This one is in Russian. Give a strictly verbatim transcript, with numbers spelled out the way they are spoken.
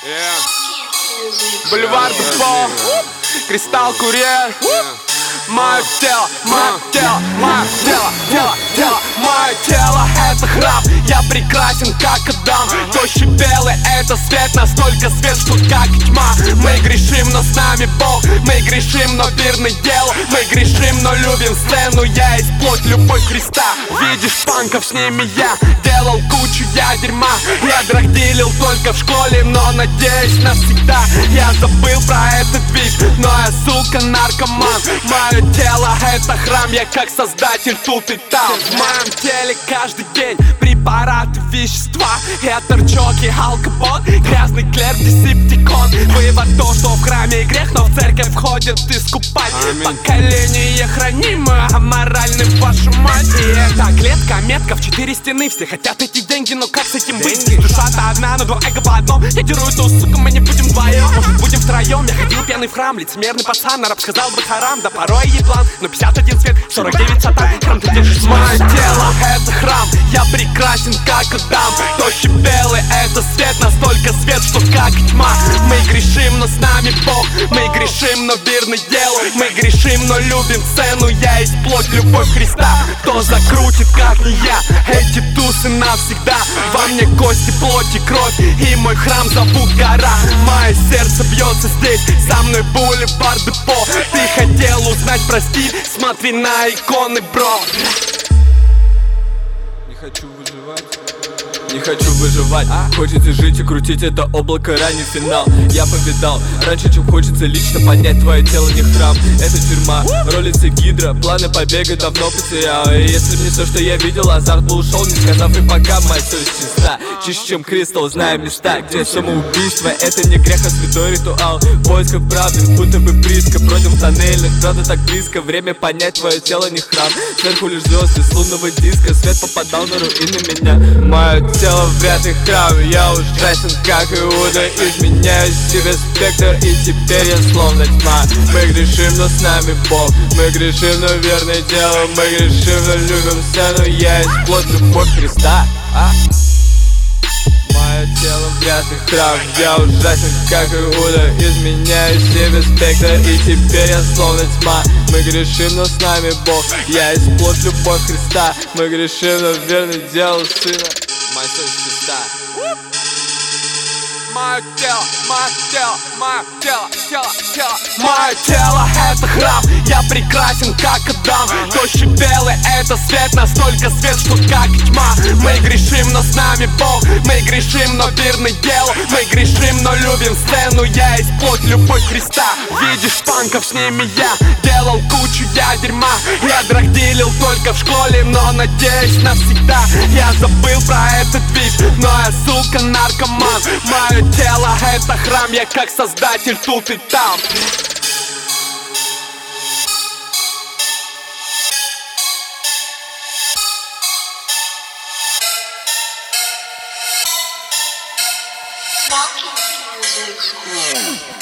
Бульвар Депо, Кристалл Курьер. Мое тело, мое тело, мое тело, тело, тело, мое тело — это храм. Я прекрасен, как Адам. Тощий белый — это свет, настолько свет, что как и тьма. Мы грешим, но с нами Бог. Мы грешим, но верны делу. Мы грешим, но любим сцену. Я есть плоть, любовь Христа. Видишь панков, с ними я делал кучу я дерьма. Я драгдилил только в школе, но надеюсь навсегда. Я забыл про этот движ, но я, сука, наркоман. Мое тело — это храм, я как создатель тут и там. В моем теле каждый день препараты, вещества. Это рчок и алкоголь, грязный клер, десептикон. Вывод то, что в храме грех, но в церковь входит искупать. Поколение хранимое, аморальный, вашу мать. И это клетка, метка в четыре стены. Все хотят эти деньги, но как с этим быть? Душа-то одна, но два эго по одному. Я деру эту суку, мы не будем вдвоем. Может, будем втроем? Я ходил пьяный в храм, лицемерный пацан. Араб сказал бы харам, да порой еблан. Но пятьдесят один цвет, сорок девять сатан. Храм ты держишь. Мое тело — это храм. Я прекрасен, как Адам. Тощий белый — это свет, настолько свет, что как и тьма. Мы грешим, но с нами Бог. Мы грешим, но верны делу. Мы грешим, но любим сцену. Я есть плоть, любовь Христа. Кто закрутит, как не я? Эти тусы навсегда. Во мне кости, плоть и кровь. И мой храм зовут гора. Мое сердце бьется здесь. За мной бульвар Депо. Ты хотел узнать про стиль? Смотри на иконы, бро. Не хочу выживать. Не хочу выживать, а? Хочется жить и крутить это облако, ранний финал. Я повидал, раньше чем хочется лично понять. Твое тело не храм, это тюрьма. Ролится гидра, планы побега давно потерял. И если мне все, что я видел, азарт бы ушел, не сказав и пока. Моя совесть чиста, чище чем кристалл, знаю места, где самоубийство. Это не грех, а святой ритуал. В поисках правды, будто бы близко. Бродим в тоннельных, правда так близко. Время понять, твое тело не храм. Сверху лишь звезды с лунного диска. Свет попадал на руины меня. Мое тело вряд ли храм. Я ужасен, как Иуда. Изменяю себе спектр, и теперь я словно тьма. Мы грешим, но с нами Бог. Мы грешим, но верное дело. Мы грешим, но любим сцену. Я есть плоть, любовь Христа, а? Мое тело вряд ли храм. Я ужасен, как Иуда. Изменяю себе спектр, и теперь я словно тьма. Мы грешим, но с нами Бог. Я есть плоть, любовь Христа. Мы грешим, но верный делу Сына. Моя совесть чиста. Мое тело, мое тело, мое тело, тело, тело. Мое тело — это храм. Я прекрасен, как Адам. Тощий белый — это свет, настолько свет, что как и тьма. Мы грешим, но с нами Бог. Мы грешим, но верны делу. Мы грешим, но любим сцену. Я есть плоть, любовь Христа. Видишь панков, с ними я делал кучу я дерьма. Я драгдилил только в школе, но надеюсь навсегда. Я забыл про этот движ, но я, сука, наркоман. Мое тело — это храм, я как создатель тут и там. Fucking music.